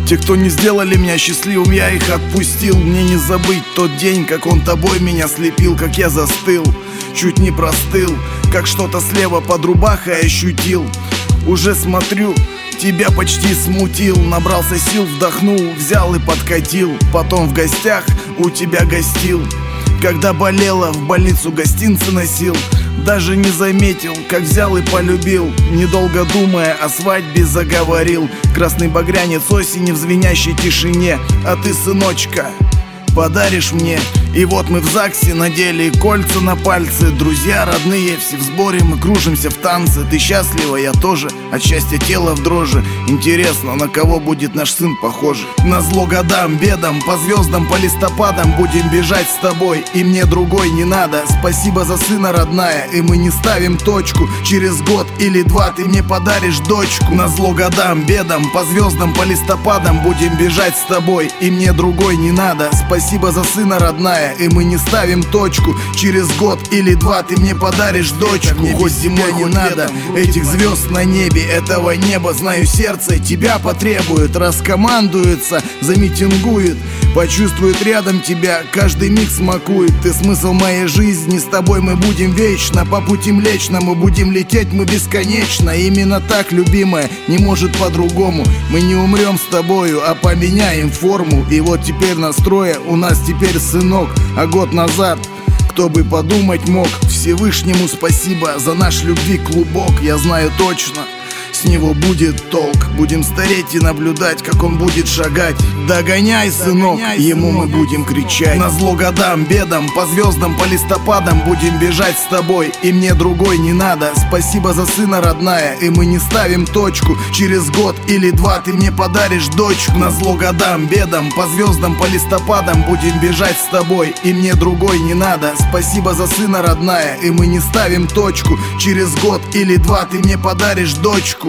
Те, кто не сделали меня счастливым, я их отпустил. Мне не забыть тот день, как он тобой меня слепил. Как я застыл, чуть не простыл, как что-то слева под рубахой ощутил. Уже смотрю, тебя почти смутил. Набрался сил, вдохнул, взял и подкатил. Потом в гостях у тебя гостил. Когда болела, в больницу гостинцы носил. Даже не заметил, как взял и полюбил. Недолго думая, о свадьбе заговорил. Красный багрянец осени в звенящей тишине. А ты, сыночка, подаришь мне. И вот мы в ЗАГСе надели кольца на пальцы. Друзья родные, все в сборе, мы кружимся в танце. Ты счастлива, я тоже, от счастья тело в дрожи. Интересно, на кого будет наш сын похож? Назло годам, бедам, по звездам, по листопадам будем бежать с тобой, и мне другой не надо. Спасибо за сына, родная, и мы не ставим точку. Через год или два ты мне подаришь дочку. Назло годам, бедам, по звездам, по листопадам будем бежать с тобой, и мне другой не надо. Спасибо за сына, родная, и мы не ставим точку. Через год или два ты мне подаришь дочку. Хоть зимой не надо этих звезд на небе, этого неба. Знаю, сердце тебя потребует, раскомандуется, замитингует, почувствует рядом тебя, каждый миг смакует. Ты смысл моей жизни, с тобой мы будем вечно. По пути млечному будем лететь мы бесконечно. Именно так, любимая, не может по-другому. Мы не умрем с тобою, а поменяем форму. И вот теперь настроя у нас теперь сынок. А год назад, кто бы подумать мог. Всевышнему спасибо за наш любви клубок. Я знаю точно, с него будет толк. Будем стареть и наблюдать, как он будет шагать. Догоняй, сынок, ему мы будем кричать. Назло годам, бедам, по звездам, по листопадам будем бежать с тобой, и мне другой не надо. Спасибо за сына, родная, и мы не ставим точку. Через год или два ты мне подаришь дочку. Назло годам, бедам, по звездам, по листопадам будем бежать с тобой, и мне другой не надо. Спасибо за сына, родная, и мы не ставим точку. Через год или два ты мне подаришь дочку.